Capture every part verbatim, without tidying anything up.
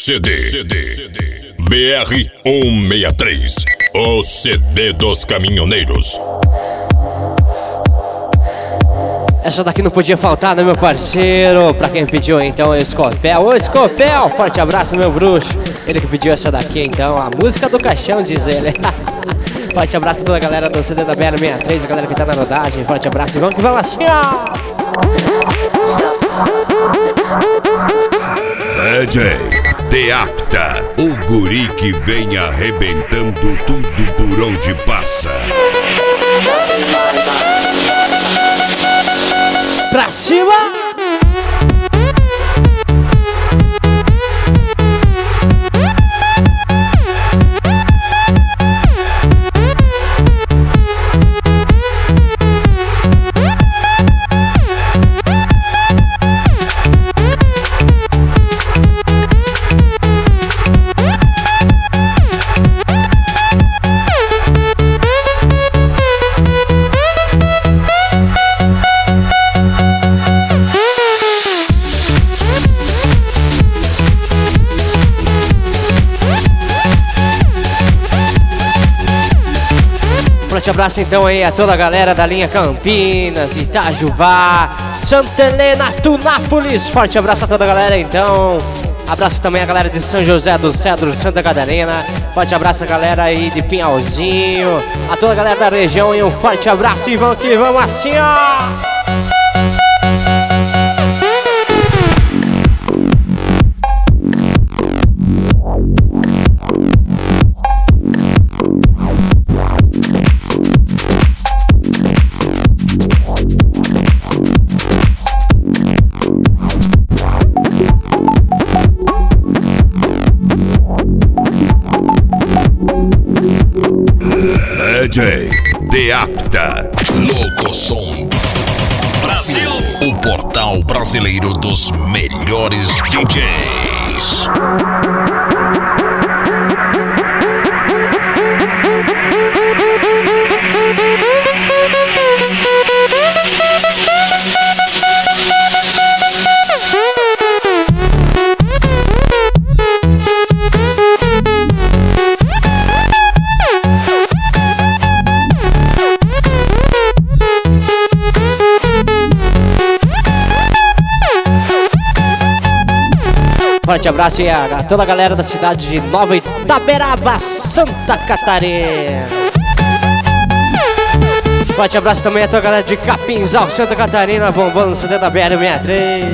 C D, C D, B R cento e sessenta e três, o C D dos caminhoneiros. Essa daqui não podia faltar, né, meu parceiro? Pra quem pediu, então, o Escopel. Ô, Escopel, forte abraço, meu bruxo. Ele que pediu essa daqui, então, a música do caixão, diz ele. Forte abraço a toda a galera do C D da B R sessenta e três, a galera que tá na rodagem. Forte abraço e vamos que vamos assim, ó. D J Deacta, o guri que vem arrebentando tudo por onde passa. Pra cima! Forte abraço então aí a toda a galera da linha Campinas, Itajubá, Santa Helena, Tunápolis. Forte abraço a toda a galera então. Abraço também a galera de São José do Cedro, Santa Catarina. Forte abraço a galera aí de Pinhalzinho, a toda a galera da região e um forte abraço e vamos que vamos assim, ó. D J Deacta, Louco Som Brasil, o portal brasileiro dos melhores D Js. Forte abraço e a, a toda a galera da cidade de Nova Itaberaba, Santa Catarina. Forte abraço também a toda a galera de Capinzal, Santa Catarina, bombando no C D da B R sessenta e três.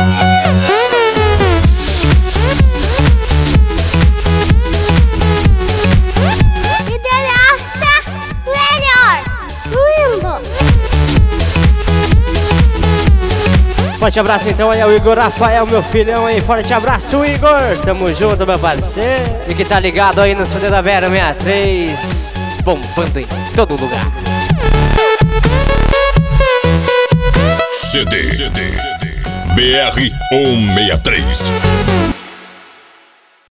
Forte abraço então aí ao Igor Rafael, meu filhão aí. Forte abraço, Igor. Tamo junto, meu parceiro. E que tá ligado aí no C D da B R sessenta e três, bombando em todo lugar. C D, C D B R cento e sessenta e três.